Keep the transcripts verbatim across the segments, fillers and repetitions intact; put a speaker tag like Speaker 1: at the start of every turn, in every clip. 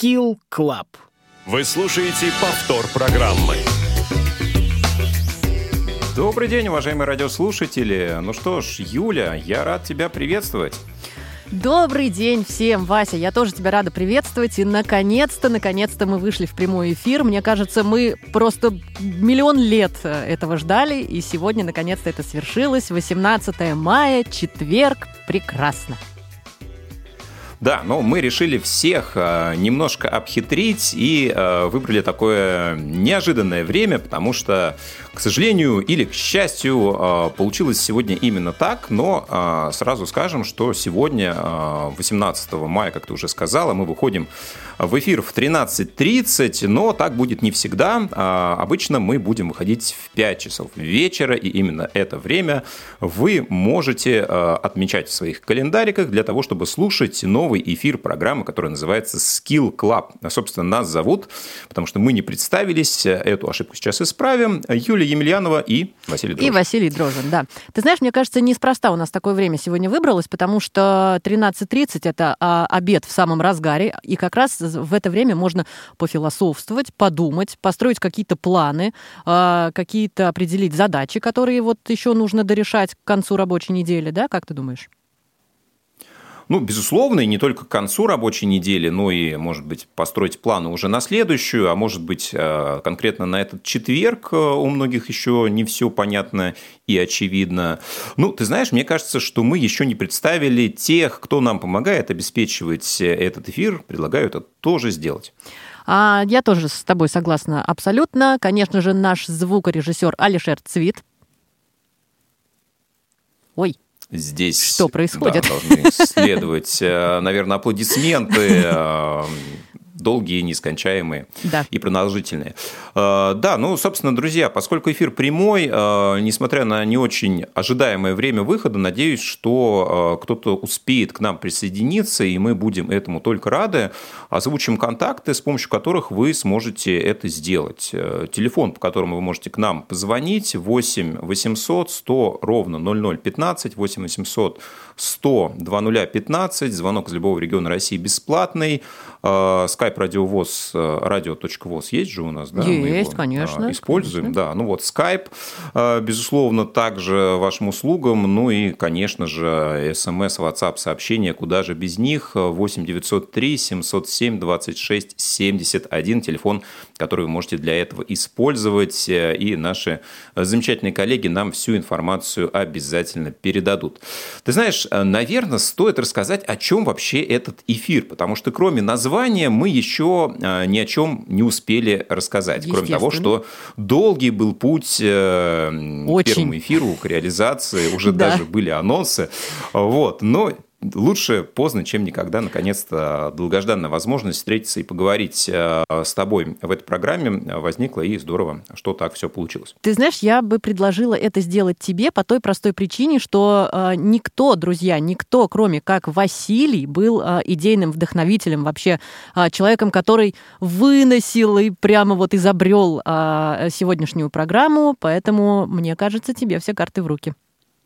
Speaker 1: Skill Club.
Speaker 2: Вы слушаете повтор программы.
Speaker 3: Добрый день, уважаемые радиослушатели. Ну что ж, Юля, я рад тебя приветствовать.
Speaker 4: Добрый день всем, Вася. Я тоже тебя рада приветствовать. И наконец-то, наконец-то мы вышли в прямой эфир. Мне кажется, мы просто миллион лет этого ждали. И сегодня, наконец-то, это свершилось. восемнадцатое мая, четверг. Прекрасно.
Speaker 3: Да, но мы решили всех э, немножко обхитрить и э, выбрали такое неожиданное время, потому что, к сожалению или к счастью, э, получилось сегодня именно так, но э, сразу скажем, что сегодня, э, восемнадцатого мая, как ты уже сказала, мы выходим в эфир в тринадцать тридцать, но так будет не всегда. Э, обычно мы будем выходить в пять часов вечера, и именно это время вы можете э, отмечать в своих календариках для того, чтобы слушать новые новый эфир программы, которая называется Skill Club. Собственно, нас зовут, потому что мы не представились, эту ошибку сейчас исправим, Юлия Емельянова и Василий Дрожжин.
Speaker 4: И Василий Дрожжин, да. Ты знаешь, мне кажется, неспроста у нас такое время сегодня выбралось, потому что тринадцать тридцать – это а, обед в самом разгаре, и как раз в это время можно пофилософствовать, подумать, построить какие-то планы, а, какие-то определить задачи, которые вот еще нужно дорешать к концу рабочей недели, да? Как ты думаешь?
Speaker 3: Ну, безусловно, и не только к концу рабочей недели, но и, может быть, построить планы уже на следующую, а может быть, конкретно на этот четверг у многих еще не все понятно и очевидно. Ну, ты знаешь, мне кажется, что мы еще не представили тех, кто нам помогает обеспечивать этот эфир. Предлагаю это тоже сделать.
Speaker 4: А, я тоже с тобой согласна абсолютно. Конечно же, наш звукорежиссер Алишер Цвит. Ой.
Speaker 3: Здесь
Speaker 4: что происходит?
Speaker 3: Да, должны следовать, наверное, аплодисменты, долгие, нескончаемые
Speaker 4: да.
Speaker 3: и продолжительные. Да, ну, собственно, друзья, поскольку эфир прямой, несмотря на не очень ожидаемое время выхода, надеюсь, что кто-то успеет к нам присоединиться, и мы будем этому только рады. Озвучим контакты, с помощью которых вы сможете это сделать. Телефон, по которому вы можете к нам позвонить, восемь восемьсот сто ровно ноль ноль пятнадцать, восемь восемьсот сто два нуля пятнадцать, звонок из любого региона России бесплатный. Skype радиовоз, радио.воз есть же у нас, да?
Speaker 4: Есть,
Speaker 3: мы его,
Speaker 4: конечно.
Speaker 3: Используем,
Speaker 4: конечно.
Speaker 3: да. Ну вот Skype, безусловно, также вашим услугам. Ну и, конечно же, смс, WhatsApp, сообщения, куда же без них. восемь девятьсот три семьсот семь двадцать шесть семьдесят один, телефон, который вы можете для этого использовать. И наши замечательные коллеги нам всю информацию обязательно передадут. Ты знаешь, наверное, стоит рассказать, о чем вообще этот эфир, потому что кроме названия мы еще ни о чем не успели рассказать. Кроме того, что долгий был путь Очень. к первому эфиру, к реализации, уже да. даже были анонсы. Вот. Но лучше поздно, чем никогда. Наконец-то долгожданная возможность встретиться и поговорить с тобой в этой программе возникла, и здорово, что так все получилось.
Speaker 4: Ты знаешь, я бы предложила это сделать тебе по той простой причине, что э, никто, друзья, никто, кроме как Василий, был э, идейным вдохновителем, вообще э, человеком, который выносил и прямо вот изобрел э, сегодняшнюю программу, поэтому, мне кажется, тебе все карты в руки.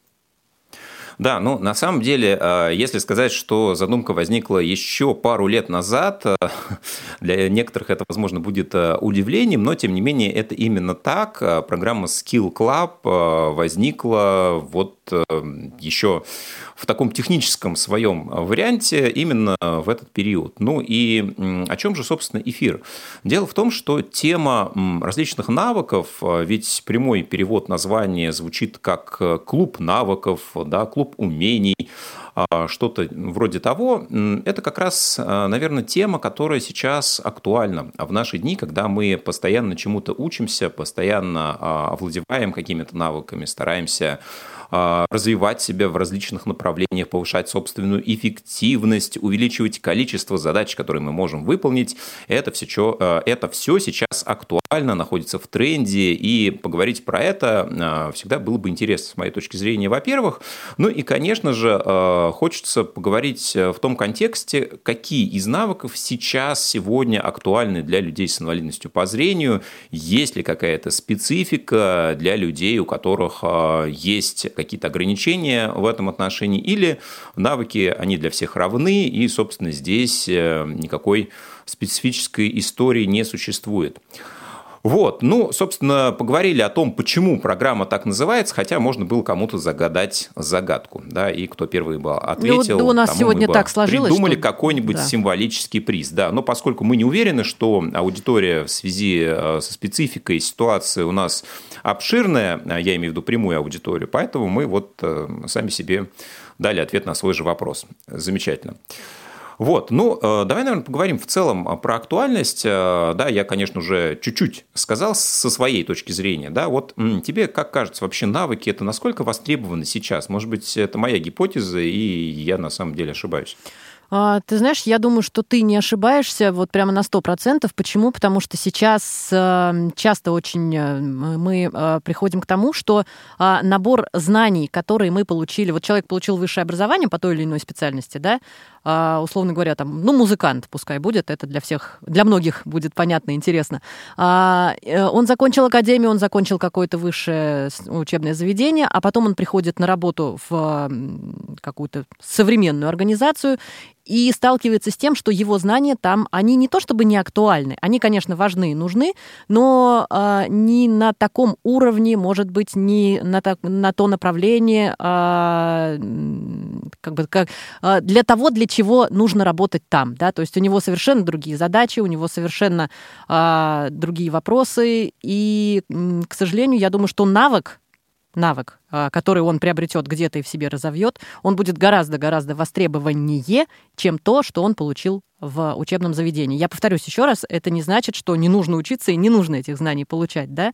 Speaker 3: Да, ну, на самом деле, если сказать, что задумка возникла еще пару лет назад, для некоторых это, возможно, будет удивлением, но, тем не менее, это именно так. Программа Skill Club возникла вот еще в таком техническом своем варианте именно в этот период. Ну и о чем же, собственно, эфир? Дело в том, что тема различных навыков, ведь прямой перевод названия звучит как клуб навыков, да, клуб умений, что-то вроде того, это как раз, наверное, тема, которая сейчас актуальна в наши дни, когда мы постоянно чему-то учимся, постоянно овладеваем какими-то навыками, стараемся развивать себя в различных направлениях, повышать собственную эффективность, увеличивать количество задач, которые мы можем выполнить. Это все, это все сейчас актуально, находится в тренде, и поговорить про это всегда было бы интересно, с моей точки зрения, во-первых. Ну и, конечно же, хочется поговорить в том контексте, какие из навыков сейчас, сегодня актуальны для людей с инвалидностью по зрению, есть ли какая-то специфика для людей, у которых есть какие-то ограничения в этом отношении, или навыки, они для всех равны, и, собственно, здесь никакой специфической истории не существует. Вот, ну, собственно, поговорили о том, почему программа так называется, хотя можно было кому-то загадать загадку, да, и кто первый бы ответил,
Speaker 4: ну, у нас
Speaker 3: тому
Speaker 4: сегодня
Speaker 3: мы
Speaker 4: так сложилось,
Speaker 3: придумали
Speaker 4: что...
Speaker 3: какой-нибудь
Speaker 4: да.
Speaker 3: символический приз, да, но поскольку мы не уверены, что аудитория в связи со спецификой ситуации у нас обширная, я имею в виду прямую аудиторию, поэтому мы вот сами себе дали ответ на свой же вопрос. Замечательно. Вот, ну, давай, наверное, поговорим в целом про актуальность. Да, я, конечно, уже чуть-чуть сказал со своей точки зрения. Да, вот тебе, как кажется, вообще навыки – это насколько востребованы сейчас? Может быть, это моя гипотеза, и я на самом деле ошибаюсь?
Speaker 4: Ты знаешь, я думаю, что ты не ошибаешься вот прямо на сто процентов. Почему? Потому что сейчас часто очень мы приходим к тому, что набор знаний, которые мы получили, вот человек получил высшее образование по той или иной специальности, да, условно говоря, там, ну, музыкант пускай будет, это для всех, для многих будет понятно, интересно. Он закончил академию, он закончил какое-то высшее учебное заведение, а потом он приходит на работу в какую-то современную организацию и сталкивается с тем, что его знания там, они не то чтобы не актуальны, они, конечно, важны и нужны, но э, не на таком уровне, может быть, не на, так, на то направление, э, как бы, как, э, для того, для чего нужно работать там. Да? То есть у него совершенно другие задачи, у него совершенно э, другие вопросы, и, э, к сожалению, я думаю, что навык, навык, который он приобретет где-то и в себе разовьет, он будет гораздо-гораздо востребованнее, чем то, что он получил в учебном заведении. Я повторюсь еще раз, это не значит, что не нужно учиться и не нужно этих знаний получать, да?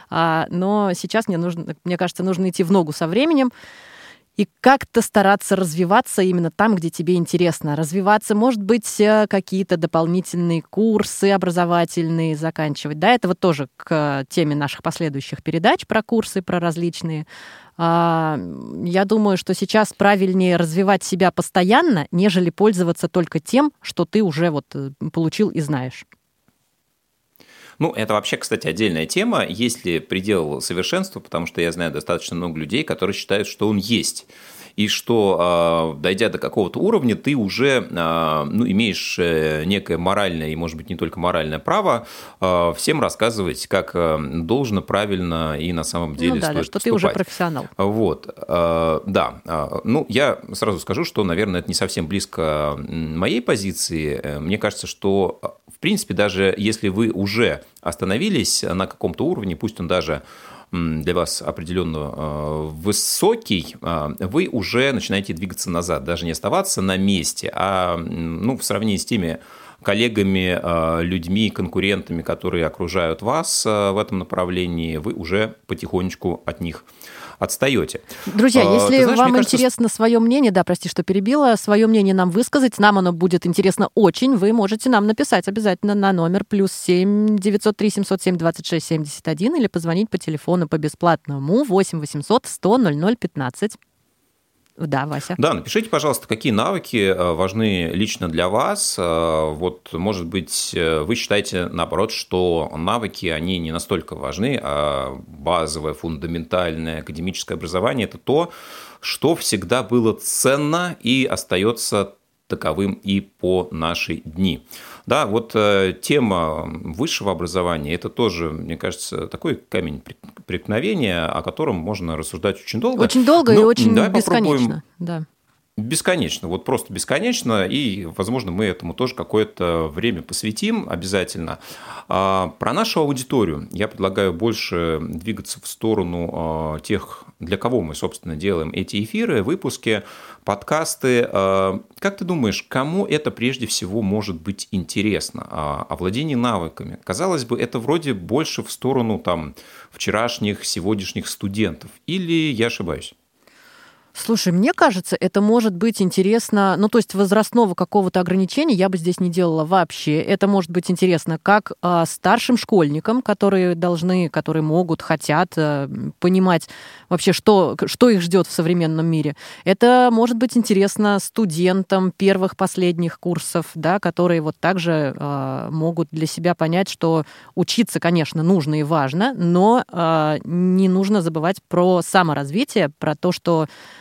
Speaker 4: Но сейчас мне нужно, мне кажется, нужно идти в ногу со временем и как-то стараться развиваться именно там, где тебе интересно. Развиваться, может быть, какие-то дополнительные курсы образовательные заканчивать. Да, это вот тоже к теме наших последующих передач про курсы, про различные. Я думаю, что сейчас правильнее развивать себя постоянно, нежели пользоваться только тем, что ты уже вот получил и знаешь.
Speaker 3: Ну, это вообще, кстати, отдельная тема. Есть ли предел совершенства, потому что я знаю достаточно много людей, которые считают, что он есть. И что, дойдя до какого-то уровня, ты уже ну, имеешь некое моральное, и, может быть, не только моральное право всем рассказывать, как должно, правильно и на самом деле
Speaker 4: ну, да,
Speaker 3: стоит
Speaker 4: что
Speaker 3: поступать.
Speaker 4: Ты уже профессионал.
Speaker 3: Вот, да. Ну, я сразу скажу, что, наверное, это не совсем близко моей позиции. Мне кажется, что, в принципе, даже если вы уже остановились на каком-то уровне, пусть он даже для вас определенно высокий, вы уже начинаете двигаться назад, даже не оставаться на месте, а ну, в сравнении с теми коллегами, людьми, конкурентами, которые окружают вас в этом направлении, вы уже потихонечку от них отстаете.
Speaker 4: Друзья, если
Speaker 3: знаешь,
Speaker 4: вам
Speaker 3: кажется,
Speaker 4: интересно свое мнение, да, прости, что перебила, свое мнение нам высказать, нам оно будет интересно очень, вы можете нам написать обязательно на номер плюс семь девятьсот три семьсот семь двадцать шесть семьдесят один или позвонить по телефону по бесплатному восемь восемьсот сто ноль ноль пятнадцать. Да, Вася.
Speaker 3: Да, напишите, пожалуйста, какие навыки важны лично для вас. Вот, может быть, вы считаете, наоборот, что навыки, они не настолько важны, а базовое, фундаментальное академическое образование – это то, что всегда было ценно и остается таковым и по наши дни. Да, вот э, тема высшего образования – это тоже, мне кажется, такой камень преткновения, о котором можно рассуждать очень долго.
Speaker 4: Очень долго
Speaker 3: Но,
Speaker 4: и очень
Speaker 3: да,
Speaker 4: бесконечно. Да.
Speaker 3: Бесконечно, вот просто бесконечно, и, возможно, мы этому тоже какое-то время посвятим обязательно. А про нашу аудиторию я предлагаю больше двигаться в сторону тех, для кого мы, собственно, делаем эти эфиры, выпуски, подкасты. Как ты думаешь, кому это прежде всего может быть интересно? О владении навыками. Казалось бы, это вроде больше в сторону там, вчерашних, сегодняшних студентов. Или я ошибаюсь?
Speaker 4: Слушай, мне кажется, это может быть интересно, ну, то есть возрастного какого-то ограничения я бы здесь не делала вообще. Это может быть интересно как э, старшим школьникам, которые должны, которые могут, хотят э, понимать вообще, что, что их ждет в современном мире. Это может быть интересно студентам первых, последних курсов, да, которые вот также э, могут для себя понять, что учиться, конечно, нужно и важно, но э, не нужно забывать про саморазвитие, про то, что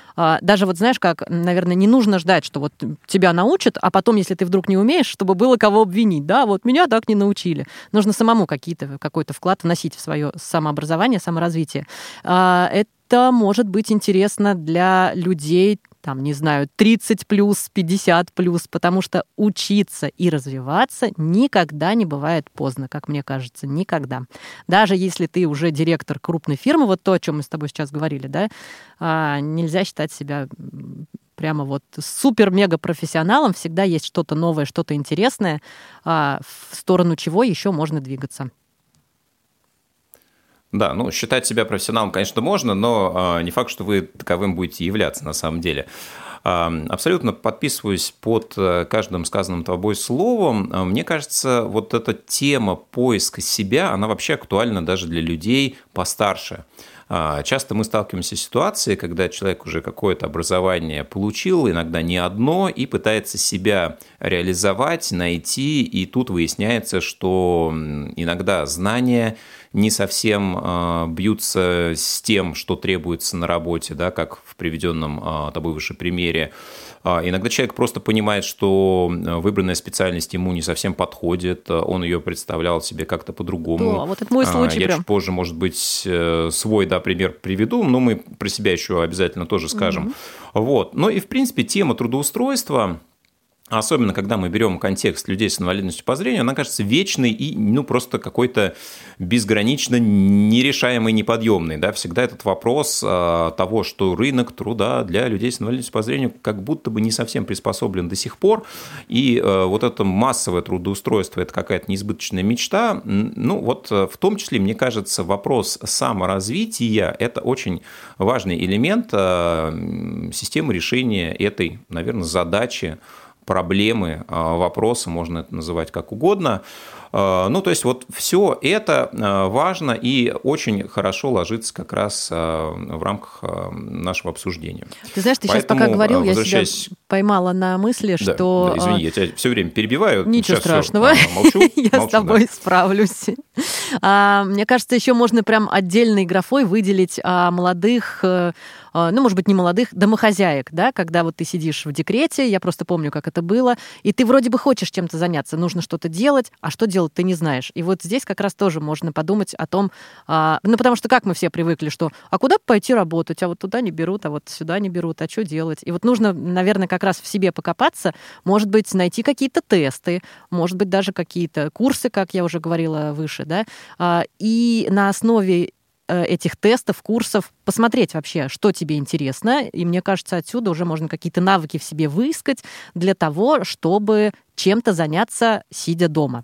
Speaker 4: Даже вот знаешь, как, наверное, не нужно ждать, что вот тебя научат, а потом, если ты вдруг не умеешь, чтобы было кого обвинить. Да, вот меня так не научили. Нужно самому какие-то, какой-то вклад вносить в свое самообразование, саморазвитие. Это может быть интересно для людей, там, не знаю, тридцать плюс, пятьдесят плюс, потому что учиться и развиваться никогда не бывает поздно, как мне кажется, никогда. Даже если ты уже директор крупной фирмы, вот то, о чем мы с тобой сейчас говорили, да, нельзя считать себя прямо вот супер-мега-профессионалом, всегда есть что-то новое, что-то интересное, в сторону чего еще можно двигаться.
Speaker 3: Да, ну, считать себя профессионалом, конечно, можно, но э, не факт, что вы таковым будете являться на самом деле. Э, абсолютно подписываюсь под каждым сказанным тобой словом. Э, мне кажется, вот эта тема поиска себя, она вообще актуальна даже для людей постарше. Э, часто мы сталкиваемся с ситуацией, когда человек уже какое-то образование получил, иногда не одно, и пытается себя реализовать, найти, и тут выясняется, что иногда знания не совсем э, бьются с тем, что требуется на работе, да, как в приведенном э, тобой выше примере. Э, иногда человек просто понимает, что выбранная специальность ему не совсем подходит, он ее представлял себе как-то по-другому.
Speaker 4: Да, вот это мой случай.
Speaker 3: Я
Speaker 4: прям.
Speaker 3: чуть позже, может быть, свой, да, пример приведу, но мы про себя еще обязательно тоже скажем. Mm-hmm. Вот. Ну и, в принципе, тема трудоустройства, особенно когда мы берем контекст людей с инвалидностью по зрению, она кажется вечной и ну, просто какой-то безгранично нерешаемый, неподъемный. Да? Всегда этот вопрос а, того, что рынок труда для людей с инвалидностью по зрению как будто бы не совсем приспособлен до сих пор. И а, вот это массовое трудоустройство – это какая-то неизбыточная мечта. Ну вот в том числе, мне кажется, вопрос саморазвития – это очень важный элемент а, системы решения этой, наверное, задачи, проблемы, вопросы, можно это называть как угодно. Ну, то есть вот все это важно и очень хорошо ложится как раз в рамках нашего обсуждения.
Speaker 4: Ты знаешь, ты Поэтому, сейчас пока говорил, возвращаясь... я себя поймала на мысли,
Speaker 3: да,
Speaker 4: что...
Speaker 3: Да, извини, я тебя все время перебиваю.
Speaker 4: Ничего
Speaker 3: сейчас
Speaker 4: страшного,
Speaker 3: все, молчу,
Speaker 4: я
Speaker 3: молчу,
Speaker 4: с тобой
Speaker 3: да.
Speaker 4: справлюсь. А, мне кажется, еще можно прям отдельной графой выделить а, молодых... ну, может быть, не молодых, домохозяек, да, когда вот ты сидишь в декрете, я просто помню, как это было, и ты вроде бы хочешь чем-то заняться, нужно что-то делать, а что делать ты не знаешь. И вот здесь как раз тоже можно подумать о том, а, ну, потому что как мы все привыкли, что а куда пойти работать, а вот туда не берут, а вот сюда не берут, а что делать? И вот нужно, наверное, как раз в себе покопаться, может быть, найти какие-то тесты, может быть, даже какие-то курсы, как я уже говорила выше, да, а, и на основе этих тестов, курсов, посмотреть вообще, что тебе интересно. И мне кажется, отсюда уже можно какие-то навыки в себе выискать для того, чтобы чем-то заняться, сидя дома.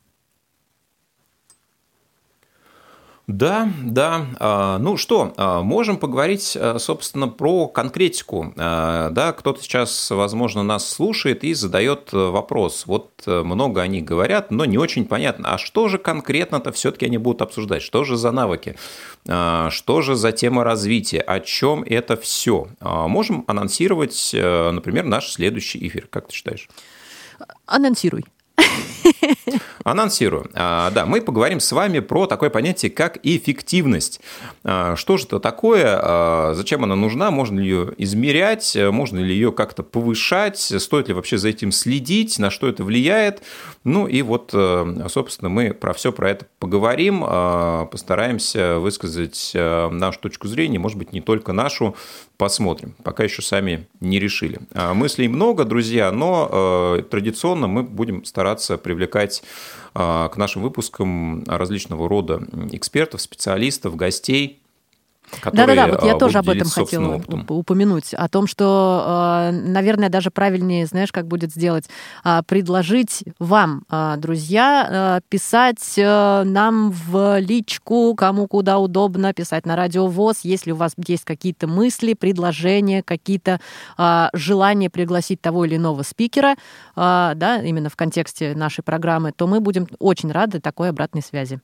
Speaker 3: Да, да. Ну что, можем поговорить, собственно, про конкретику. Да, кто-то сейчас, возможно, нас слушает и задает вопрос. Вот много они говорят, но не очень понятно, а что же конкретно-то все-таки они будут обсуждать? Что же за навыки? Что же за тема развития? О чем это все? Можем анонсировать, например, наш следующий эфир. Как ты считаешь?
Speaker 4: Анонсируй.
Speaker 3: Анонсирую. Да, мы поговорим с вами про такое понятие, как эффективность. Что же это такое, зачем она нужна, можно ли ее измерять, можно ли ее как-то повышать, стоит ли вообще за этим следить, на что это влияет. Ну и вот, собственно, мы про все про это поговорим, постараемся высказать нашу точку зрения, может быть, не только нашу, посмотрим. Пока еще сами не решили. Мыслей много, друзья, но традиционно мы будем стараться привлекать к нашим выпускам различного рода экспертов, специалистов, гостей,
Speaker 4: Да-да-да, вот я тоже об этом хотела опытом. упомянуть, о том, что, наверное, даже правильнее, знаешь, как будет сделать, предложить вам, друзья, писать нам в личку, кому куда удобно, писать на Радио ВОС, если у вас есть какие-то мысли, предложения, какие-то желания пригласить того или иного спикера, да, именно в контексте нашей программы, то мы будем очень рады такой обратной связи.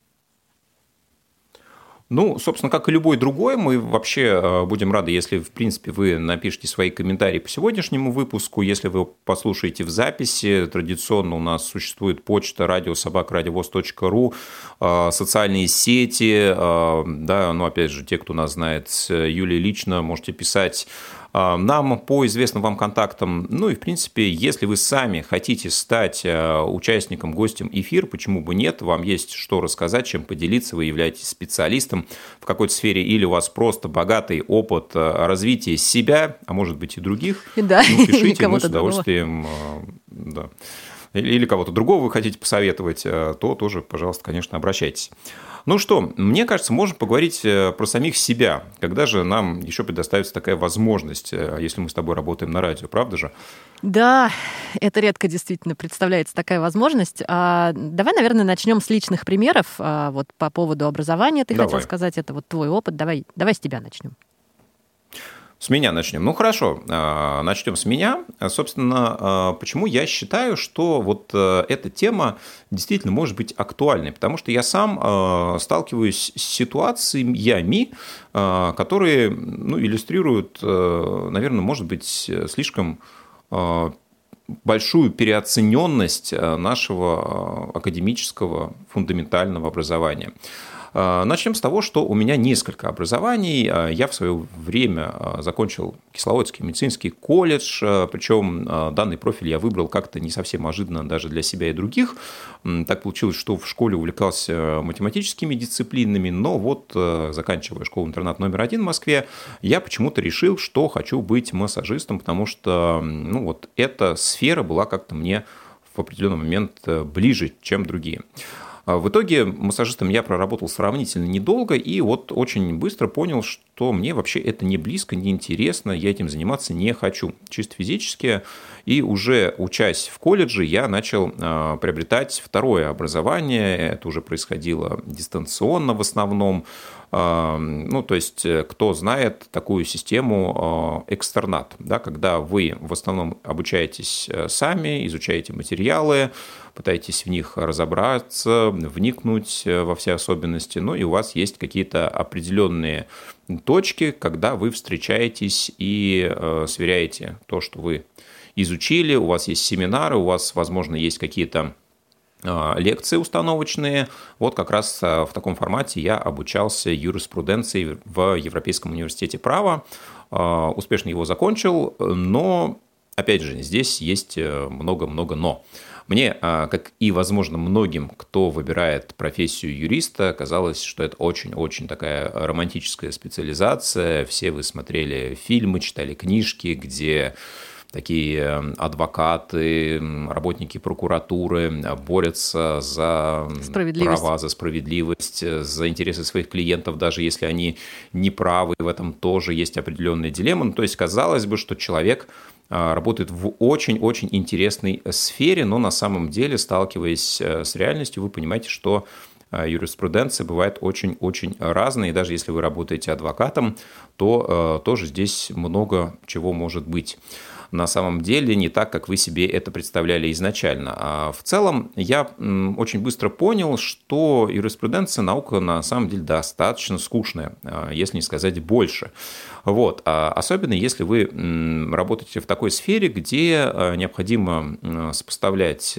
Speaker 3: Ну, собственно, как и любой другой, мы вообще будем рады, если, в принципе, вы напишите свои комментарии по сегодняшнему выпуску, если вы послушаете в записи. Традиционно у нас существует почта радио собака радиовос точка ру, социальные сети, да, ну, опять же, те, кто нас знает с Юлей лично, можете писать нам по известным вам контактам. Ну и, в принципе, если вы сами хотите стать участником, гостем эфира, почему бы нет, вам есть что рассказать, чем поделиться, вы являетесь специалистом в какой-то сфере, или у вас просто богатый опыт развития себя, а может быть и других,
Speaker 4: да,
Speaker 3: ну, пишите, мы с
Speaker 4: другого.
Speaker 3: удовольствием... Да. Или кого-то другого вы хотите посоветовать, то тоже, пожалуйста, конечно, обращайтесь. Ну что, мне кажется, можем поговорить про самих себя. Когда же нам еще предоставится такая возможность, если мы с тобой работаем на радио, правда же?
Speaker 4: Да, это редко действительно представляется такая возможность. А, давай, наверное, начнем с личных примеров. А, вот по поводу образования ты
Speaker 3: давай.
Speaker 4: хотел сказать, это вот твой опыт. Давай, давай с тебя начнем.
Speaker 3: С меня начнем. Ну, хорошо, начнем с меня. Собственно, почему я считаю, что вот эта тема действительно может быть актуальной? Потому что я сам сталкиваюсь с ситуациями, которые, ну, иллюстрируют, наверное, может быть, слишком большую переоцененность нашего академического фундаментального образования. Начнем с того, что у меня несколько образований. Я в свое время закончил Кисловодский медицинский колледж, причем данный профиль я выбрал как-то не совсем ожиданно даже для себя и других. Так получилось, что в школе увлекался математическими дисциплинами, но вот, заканчивая школу-интернат номер один в Москве, я почему-то решил, что хочу быть массажистом, потому что, ну, вот эта сфера была как-то мне в определенный момент ближе, чем другие. В итоге массажистом я проработал сравнительно недолго и вот очень быстро понял, что мне вообще это не близко, не интересно, я этим заниматься не хочу, чисто физически. И уже учась в колледже, я начал приобретать второе образование, это уже происходило дистанционно в основном. Ну, то есть, кто знает такую систему экстернат, да, когда вы в основном обучаетесь сами, изучаете материалы, пытаетесь в них разобраться, вникнуть во все особенности, ну и у вас есть какие-то определенные точки, когда вы встречаетесь и сверяете то, что вы изучили, у вас есть семинары, у вас, возможно, есть какие-то лекции установочные. Вот как раз в таком формате я обучался юриспруденции в Европейском университете права. Успешно его закончил, но, опять же, здесь есть много-много «но». Мне, как и, возможно, многим, кто выбирает профессию юриста, казалось, что это очень-очень такая романтическая специализация. Все вы смотрели фильмы, читали книжки, где такие адвокаты, работники прокуратуры борются за права, за справедливость, за интересы своих клиентов, даже если они не правы, в этом тоже есть определенная дилемма. Ну, то есть, казалось бы, что человек работает в очень-очень интересной сфере, но на самом деле, сталкиваясь с реальностью, вы понимаете, что юриспруденция бывает очень-очень разной, и даже если вы работаете адвокатом, то тоже здесь много чего может быть. На самом деле не так, как вы себе это представляли изначально. А в целом я очень быстро понял, что юриспруденция наука на самом деле достаточно скучная, если не сказать больше. Вот. Особенно если вы работаете в такой сфере, где необходимо сопоставлять,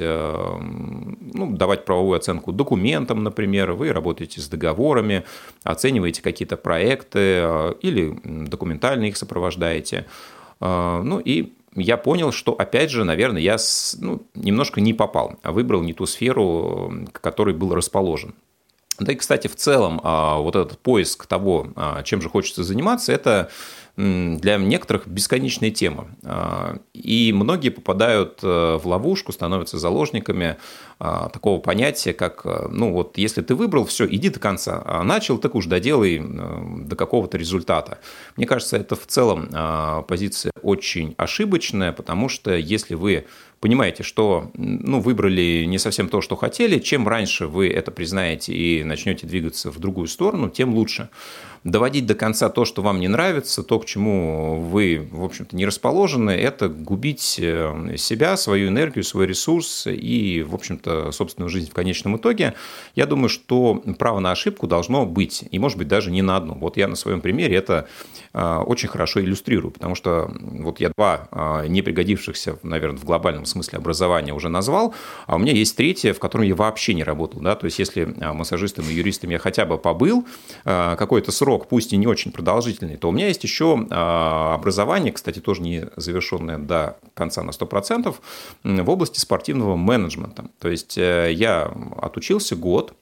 Speaker 3: ну, давать правовую оценку документам, например, вы работаете с договорами, оцениваете какие-то проекты или документально их сопровождаете. Ну и я понял, что, опять же, наверное, я ну, немножко не попал, а выбрал не ту сферу, к которой был расположен. Да и, кстати, в целом, вот этот поиск того, чем же хочется заниматься, это для некоторых бесконечная тема. И многие попадают в ловушку, становятся заложниками такого понятия, как, ну вот, если ты выбрал, все, иди до конца, а начал, так уж доделай до какого-то результата. Мне кажется, это в целом позиция очень ошибочная, потому что если вы понимаете, что, ну, выбрали не совсем то, что хотели, чем раньше вы это признаете и начнете двигаться в другую сторону, тем лучше. Доводить до конца то, что вам не нравится, то, к чему вы, в общем-то, не расположены, это губить себя, свою энергию, свой ресурс и, в общем-то, собственную жизнь в конечном итоге, я думаю, что право на ошибку должно быть, и, может быть, даже не на одну. Вот я на своем примере это очень хорошо иллюстрирую, потому что вот я два не пригодившихся, наверное, в глобальном смысле образования уже назвал, а у меня есть третье, в котором я вообще не работал. Да? То есть, если массажистом и юристом я хотя бы побыл какой-то срок, пусть и не очень продолжительный, то у меня есть еще образование, кстати, тоже не завершенное до конца на сто процентов, в области спортивного менеджмента. То есть, я отучился год.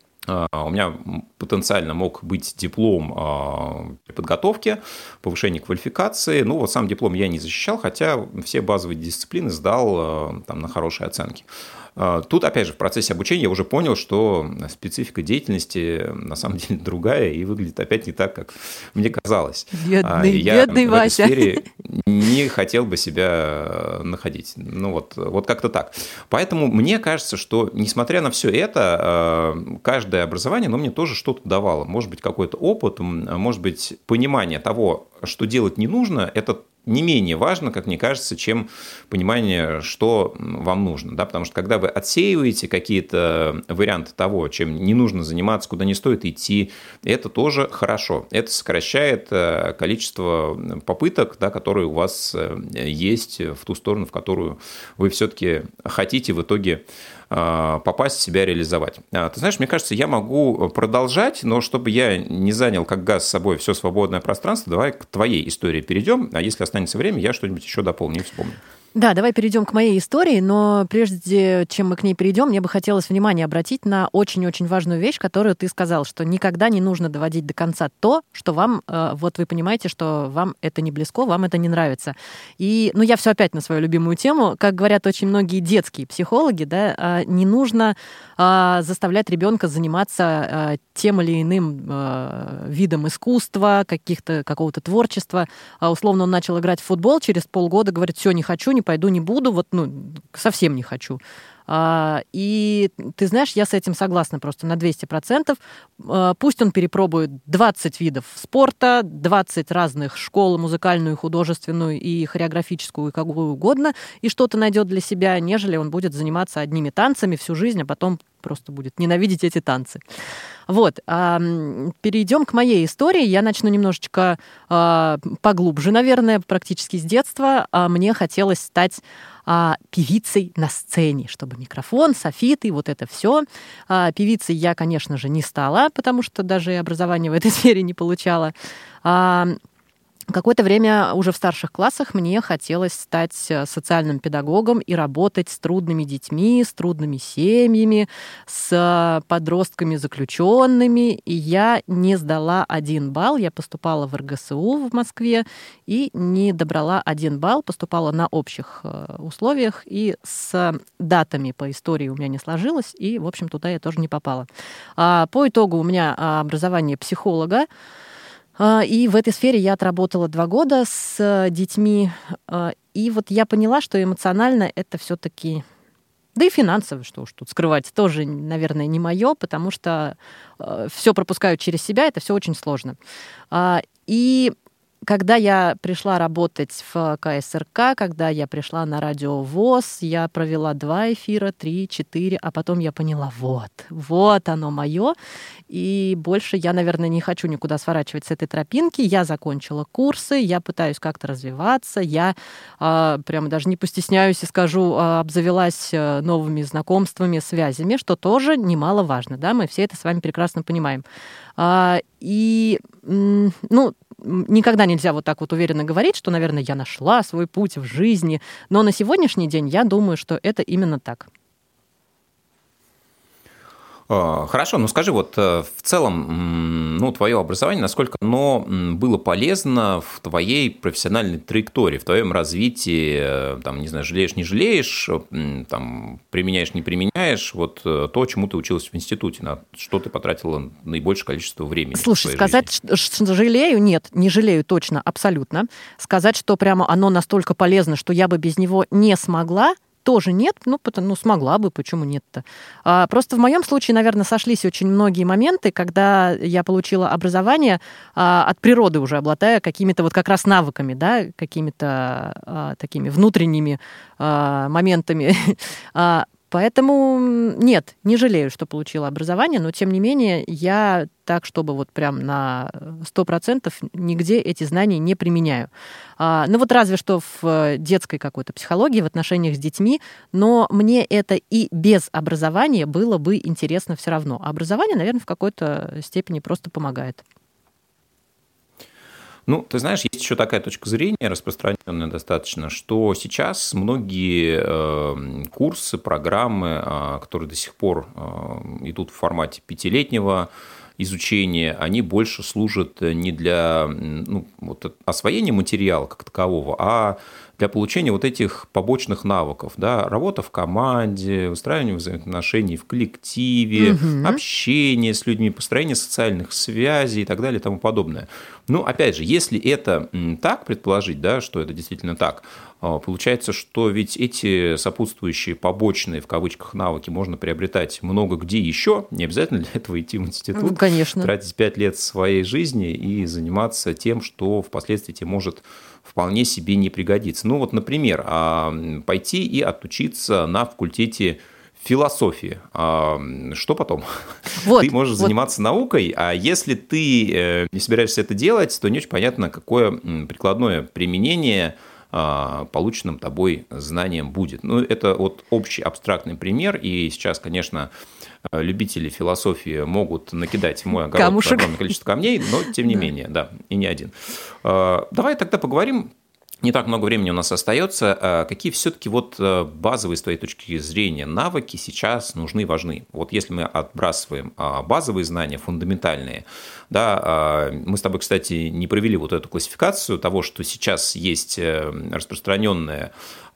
Speaker 3: У меня потенциально мог быть диплом подготовки, повышения квалификации. Ну, вот сам диплом я не защищал, хотя все базовые дисциплины сдал там, на хорошие оценки. Тут, опять же, в процессе обучения я уже понял, что специфика деятельности на самом деле другая и выглядит опять не так, как мне казалось.
Speaker 4: Бедный,
Speaker 3: я
Speaker 4: бедный
Speaker 3: в
Speaker 4: Вася.
Speaker 3: этой сфере не хотел бы себя находить. Ну, вот, вот как-то так. Поэтому мне кажется, что, несмотря на все это, каждое образование, оно мне тоже что-то давало. Может быть, какой-то опыт, может быть, понимание того, что делать не нужно, это не менее важно, как мне кажется, чем понимание, что вам нужно. Да? Потому что когда вы отсеиваете какие-то варианты того, чем не нужно заниматься, куда не стоит идти, это тоже хорошо. Это сокращает количество попыток, да, которые у вас есть в ту сторону, в которую вы все-таки хотите в итоге попасть, себя реализовать. Ты знаешь, мне кажется, я могу продолжать, но чтобы я не занял как газ с собой все свободное пространство, давай к твоей истории перейдем, а если останется время, я что-нибудь еще дополню и вспомню.
Speaker 4: Да, давай перейдем к моей истории, но прежде чем мы к ней перейдем, мне бы хотелось внимание обратить на очень-очень важную вещь, которую ты сказал, что никогда не нужно доводить до конца то, что вам, вот вы понимаете, что вам это не близко, вам это не нравится. И, ну, я все опять на свою любимую тему, как говорят очень многие детские психологи, да, не нужно заставлять ребенка заниматься тем или иным видом искусства, каких-то, какого-то творчества. Условно, он начал играть в футбол, через полгода говорит, все, не хочу, не пойду, не буду, вот, ну, совсем не хочу. И ты знаешь, я с этим согласна просто на двести процентов. Пусть он перепробует двадцать видов спорта, двадцать разных школ, музыкальную, художественную и хореографическую, и какую угодно, и что-то найдет для себя, нежели он будет заниматься одними танцами всю жизнь, а потом просто будет ненавидеть эти танцы. Вот. Перейдем к моей истории. Я начну немножечко поглубже, наверное, практически с детства. Мне хотелось стать певицей на сцене, чтобы микрофон, софиты, вот это все. Певицей я, конечно же, не стала, потому что даже и образование в этой сфере не получала. Какое-то время уже в старших классах мне хотелось стать социальным педагогом и работать с трудными детьми, с трудными семьями, с подростками-заключенными. И я не сдала один балл. Я поступала в эр гэ эс у в Москве и не добрала один балл, поступала на общих условиях. И с датами по истории у меня не сложилось, и, в общем, туда я тоже не попала. По итогу у меня образование психолога. И в этой сфере я отработала два года с детьми. И вот я поняла, что эмоционально это все-таки, да и финансово, что уж тут скрывать, тоже, наверное, не мое, потому что все пропускаю через себя, это все очень сложно. И когда я пришла работать в ка эс эр ка, когда я пришла на радио ВОС, я провела два эфира, три, четыре, а потом я поняла, вот, вот оно мое, и больше я, наверное, не хочу никуда сворачивать с этой тропинки. Я закончила курсы, я пытаюсь как-то развиваться, я э, прямо даже не постесняюсь и скажу, э, обзавелась новыми знакомствами, связями, что тоже немаловажно, да, мы все это с вами прекрасно понимаем. Э, и, э, ну, никогда нельзя вот так вот уверенно говорить, что, наверное, я нашла свой путь в жизни. Но на сегодняшний день я думаю, что это именно так.
Speaker 3: Хорошо, ну скажи, вот в целом, ну, твое образование, насколько оно было полезно в твоей профессиональной траектории, в твоем развитии, там, не знаю, жалеешь, не жалеешь, там, применяешь, не применяешь, вот то, чему ты училась в институте, на что ты потратила наибольшее количество времени.
Speaker 4: Слушай, сказать, что жалею, нет, не жалею точно, абсолютно. Сказать, что прямо оно настолько полезно, что я бы без него не смогла, тоже нет, ну, потому, ну, смогла бы, почему нет-то. А, просто в моем случае, наверное, сошлись очень многие моменты, когда я получила образование а, от природы уже, обладая какими-то вот как раз навыками, да, какими-то а, такими внутренними а, моментами. а, Поэтому нет, не жалею, что получила образование, но тем не менее я так, чтобы вот прям на сто процентов нигде эти знания не применяю. А, ну вот разве что в детской какой-то психологии, в отношениях с детьми, но мне это и без образования было бы интересно все равно. А образование, наверное, в какой-то степени просто помогает.
Speaker 3: Ну, ты знаешь, есть еще такая точка зрения, распространенная достаточно, что сейчас многие э, курсы, программы, э, которые до сих пор э, идут в формате пятилетнего изучения, они больше служат не для ну, вот, освоения материала как такового, а для получения вот этих побочных навыков, да, работа в команде, выстраивание взаимоотношений в коллективе, угу. общение с людьми, построение социальных связей и так далее и тому подобное. Ну, опять же, если это так предположить, да, что это действительно так, получается, что ведь эти сопутствующие побочные, в кавычках, навыки можно приобретать много где еще, не обязательно для этого идти в институт,
Speaker 4: конечно.
Speaker 3: Тратить пять лет своей жизни и заниматься тем, что впоследствии тебе может вполне себе не пригодится. Ну вот, например, пойти и отучиться на факультете философии. Что потом? Вот, ты можешь вот. заниматься наукой, а если ты не собираешься это делать, то не очень понятно, какое прикладное применение полученным тобой знанием будет. Ну, это вот общий абстрактный пример, и сейчас, конечно, любители философии могут накидать в мой огород Камушек. огромное количество камней, но тем не да. менее, да, и не один. Давай тогда поговорим. Не так много времени у нас остается. Какие все-таки вот базовые, с твоей точки зрения, навыки сейчас нужны и важны? Вот если мы отбрасываем базовые знания, фундаментальные, да, мы с тобой, кстати, не провели вот эту классификацию того, что сейчас есть распространенная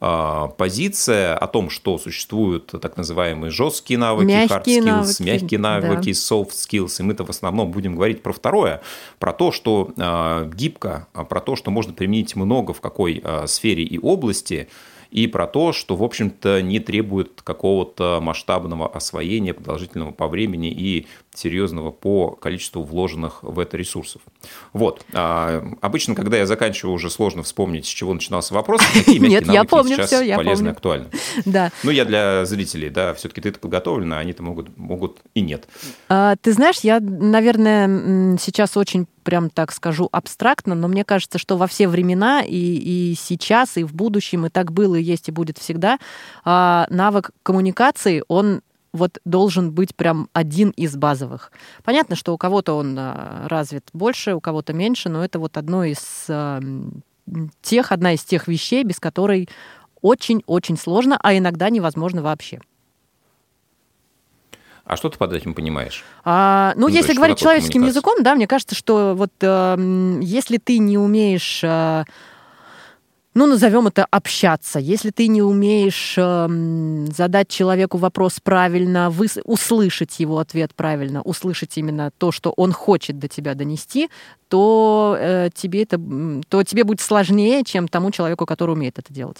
Speaker 3: позиция о том, что существуют так называемые жесткие навыки,
Speaker 4: мягкие
Speaker 3: hard skills,
Speaker 4: навыки,
Speaker 3: мягкие навыки,
Speaker 4: да.
Speaker 3: soft skills, и мы-то в основном будем говорить про второе, про то, что гибко, про то, что можно применить много в какой сфере и области, и про то, что, в общем-то, не требует какого-то масштабного освоения, продолжительного по времени и серьезного по количеству вложенных в это ресурсов. Вот. А, обычно, когда я заканчиваю, уже сложно вспомнить, с чего начинался вопрос, какие мягкие
Speaker 4: Нет,
Speaker 3: навыки
Speaker 4: я помню
Speaker 3: сейчас
Speaker 4: все, я
Speaker 3: полезны и
Speaker 4: помню.
Speaker 3: актуальны.
Speaker 4: Да.
Speaker 3: Ну, я для зрителей, да, все-таки ты подготовлена, а они-то могут, могут и нет.
Speaker 4: А, ты знаешь, я, наверное, сейчас очень прям так скажу абстрактно, но мне кажется, что во все времена и, и сейчас, и в будущем, и так было, и есть, и будет всегда, а, навык коммуникации, он вот должен быть прям один из базовых. Понятно, что у кого-то он развит больше, у кого-то меньше, но это вот одно из тех, одна из тех вещей, без которой очень-очень сложно, а иногда невозможно вообще.
Speaker 3: А что ты под этим понимаешь?
Speaker 4: А, ну, ну, если говорить человеческим языком, да, мне кажется, что вот э, если ты не умеешь... Э, ну, назовем это общаться. Если ты не умеешь э, задать человеку вопрос правильно, выс- услышать его ответ правильно, услышать именно то, что он хочет до тебя донести, то, э, тебе, это, то тебе будет сложнее, чем тому человеку, который умеет это делать.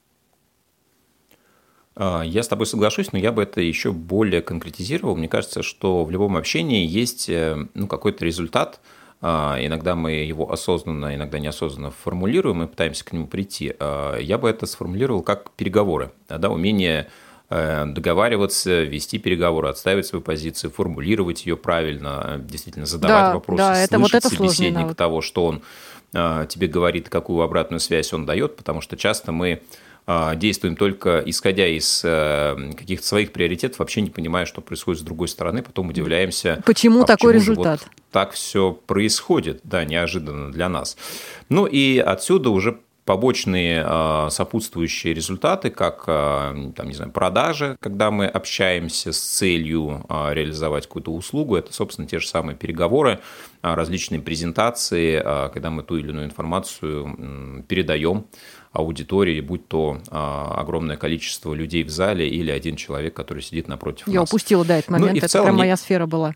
Speaker 3: Я с тобой соглашусь, но я бы это еще более конкретизировал. Мне кажется, что в любом общении есть ну, какой-то результат. Иногда мы его осознанно, иногда неосознанно формулируем и пытаемся к нему прийти. Я бы это сформулировал как переговоры, да, умение договариваться, вести переговоры, отстаивать свою позицию, формулировать ее правильно, действительно задавать
Speaker 4: да,
Speaker 3: вопросы,
Speaker 4: да, это,
Speaker 3: слышать
Speaker 4: вот это
Speaker 3: собеседника, того, что он тебе говорит, какую обратную связь он дает, потому что часто мы действуем только исходя из каких-то своих приоритетов, вообще не понимая, что происходит с другой стороны, потом удивляемся.
Speaker 4: Почему
Speaker 3: а
Speaker 4: такой
Speaker 3: почему
Speaker 4: результат?
Speaker 3: Вот так все происходит, да, неожиданно для нас. Ну и отсюда уже побочные сопутствующие результаты, как, там, не знаю, продажи, когда мы общаемся с целью реализовать какую-то услугу, это, собственно, те же самые переговоры, различные презентации, когда мы ту или иную информацию передаем аудитории, будь то а, огромное количество людей в зале или один человек, который сидит напротив
Speaker 4: Я
Speaker 3: нас.
Speaker 4: Я упустила, да, этот момент, ну, это целом, прям моя сфера была.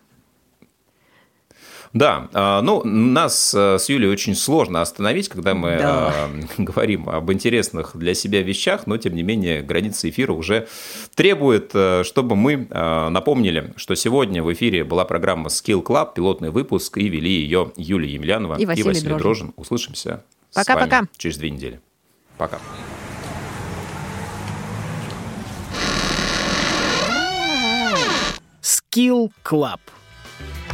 Speaker 3: Да, а, ну, нас с Юлей очень сложно остановить, когда мы да. а, говорим об интересных для себя вещах, но, тем не менее, границы эфира уже требуют, чтобы мы а, напомнили, что сегодня в эфире была программа Skill Club, пилотный выпуск, и вели ее Юлия Емельянова
Speaker 4: и Василий,
Speaker 3: и Василий Дрожжин.
Speaker 4: Дрожжин.
Speaker 3: Услышимся
Speaker 4: Пока-пока.
Speaker 3: с вами через две недели. Пока.
Speaker 1: Kill Club.